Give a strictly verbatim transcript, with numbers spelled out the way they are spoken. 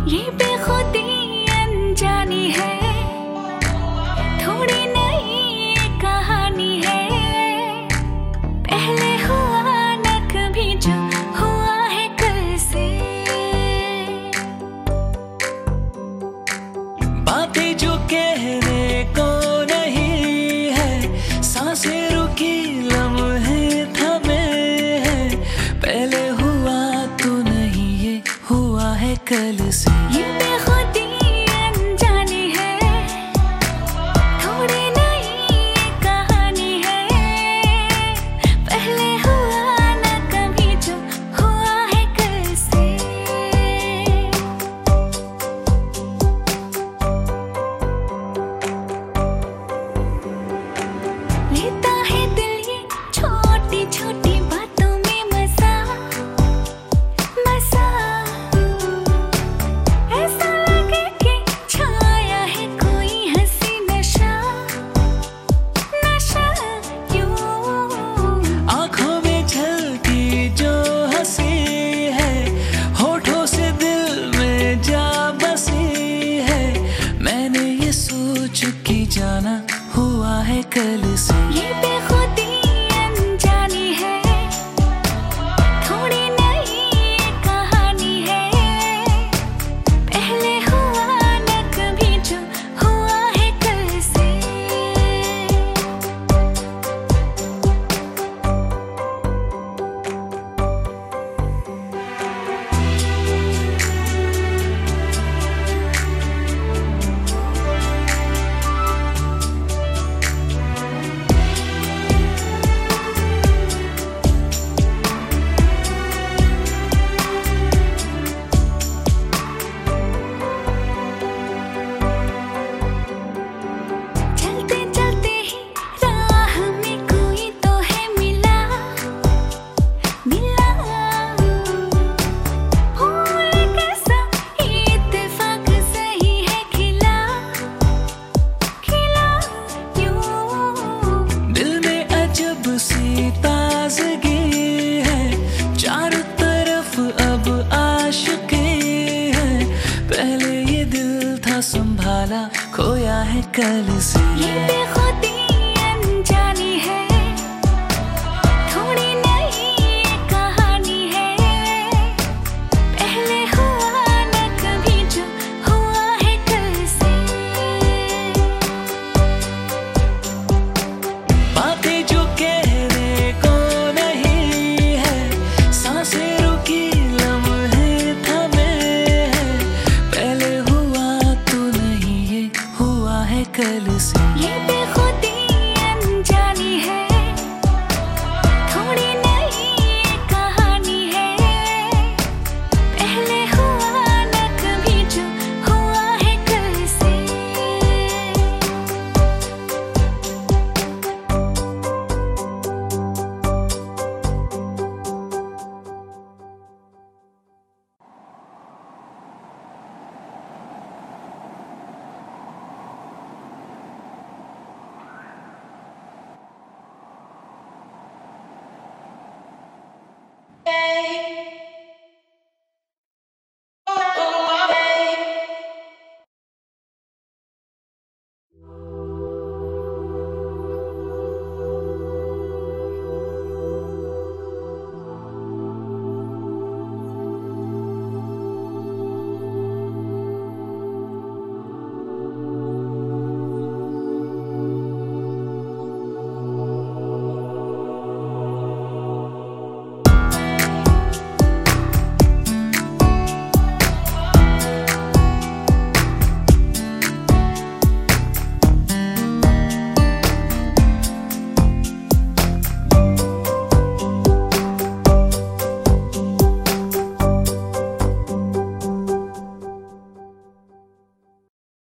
ये बेखुदी अनजानी है, थोड़ी नई कहानी है। पहले हुआ न कभी जो हुआ है कल से। बातें जो कहने को नहीं है, सांसें रुकी लम्हे थमे हैं। पहले हुआ तो नहीं, ये हुआ है कल से। ये बेखुदी अनजानी है, थोड़ी नई कहानी है। पहले हुआ न कभी जो हुआ है कल से। लेता है दिल ये छोटी छोटी बातों में मजा मजा। ऐसा लगे कि छाया है कोई हंसी नशा नशा यूं। आँखों में झलकी जो हंसी है, होठों से दिल में जा बसी है। मैंने ये सोच के जाना हुआ है कल से। ये बेखुदी अनजानी है, थोड़ी नई कहानी है। पहले हुआ न कभी जो हुआ है कल से। चलते चलते ही राह में कोई तो है मिला मिला। फूल कैसा इत्तेफाक सही है खिला खिला यूं। दिल में अजब सी ताजगी है, चारों तरफ अब आशिकी है। पहले ये दिल था संभाला, खोया है कल से। ये बेखुदी अनजानी है, थोड़ी नई कहानी है। पहले हुआ न कभी जो हुआ है कल से। बातें जो कहने को नहीं है, सांसें रुकी लम्हे थमे हैं। पहले हुआ तो नहीं, ये हुआ है कल से।